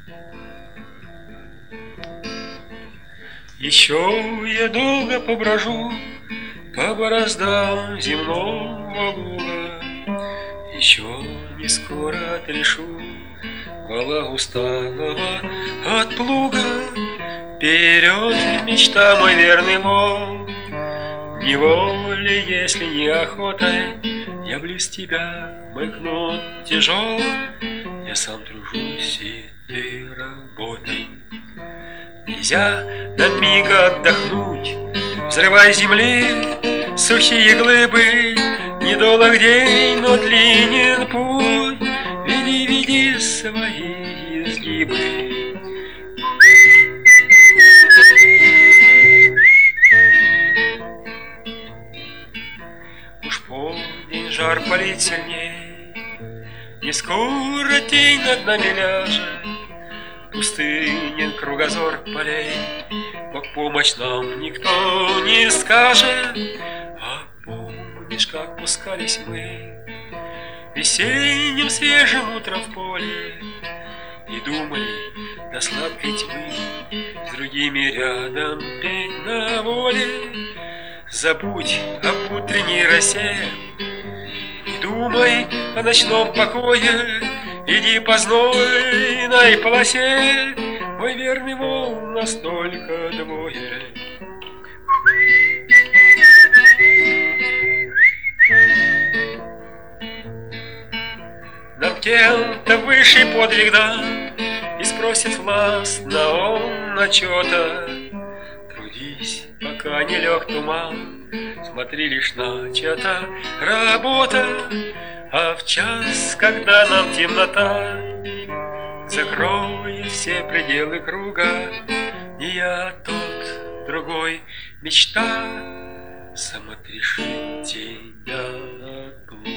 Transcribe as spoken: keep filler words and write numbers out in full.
Еще я долго поброжу по бороздам земного луга, еще не скоро отрешу вала усталого от плуга. Вперед, мечта, мой верный мол, неволей, если не охотой, я близ тебя, мой кнут тяжел. Я сам тружусь, и ты работай. Нельзя на миг отдохнуть, взрывай земли сухие глыбы. Недолг день, но длинен путь, веди, веди свои изгибы. Уж полдень жар палит сильней, не скоро тень над нами ляжет. Пустынен кругозор полей, Бог помощь нам никто не скажет. А помнишь, как пускались мы весенним свежим утром в поле и думали до сладкой тьмы с другими рядом петь на воле? Забудь об утренней росе, не думай о ночном покое, иди по знойной полосе, мой верный вол, нас только двое. Над кем-то высший подвиг дан, и спросит властно он отчета. Трудись, пока не лег туман, смотри лишь на чья-то работа. А в час, когда нам темнота закроет все пределы круга, не я, тот, другой, мечта сам отрешит тебя от плуга.